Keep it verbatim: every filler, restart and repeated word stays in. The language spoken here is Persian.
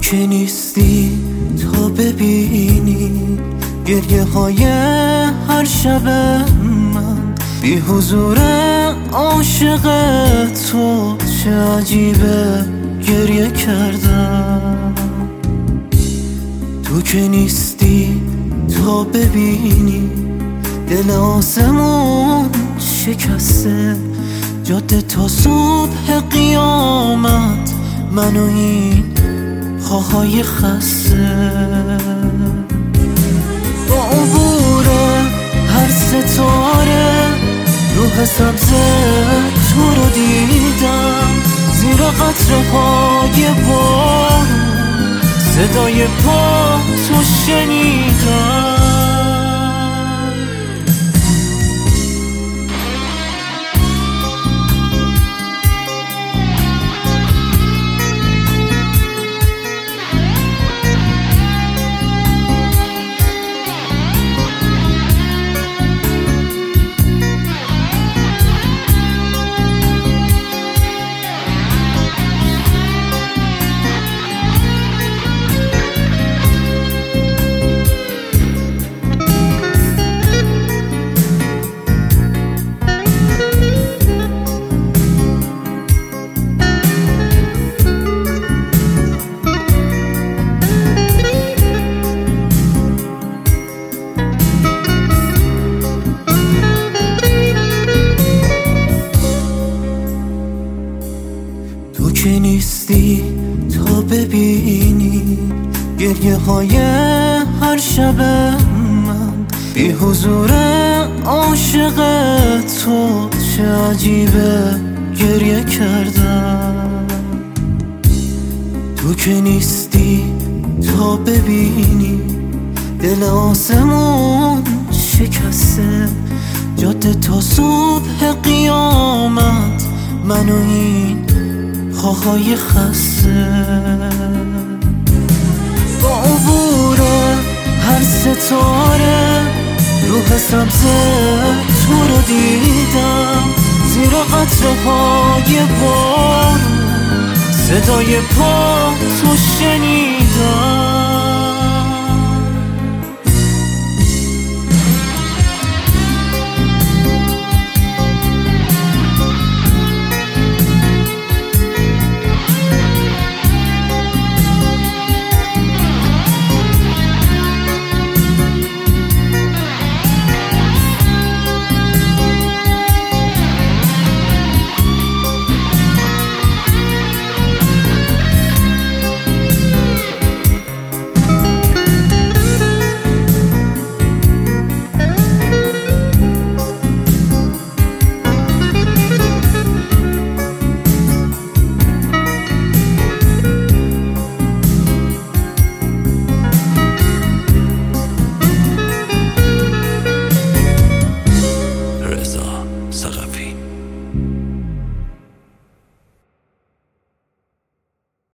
که نیستی تا ببینی گریه های هر شب من بی حضور عاشق تو، چه عجیبه گریه کردم. تو که نیستی تا ببینی دل آسمون شکسته، جاده تا صبح قیامت من و این پاهای خسته. با عبور هر ستاره روح سبز تو رو دیدم، زیر قطره های بارون صدای پا تو شنیدم. تو که نیستی تا ببینی گریه های هر شب من بی حضور عاشق تو، چه عجیبه گریه کردم. تو که نیستی تا ببینی دل آسمون شکسته، جاده تا صبح قیامت من و این پاهای خسته. با عبور هر ستاره روح سبز تو رو دیدم، زیر قطره های بارون صدای پا تو شنیدم.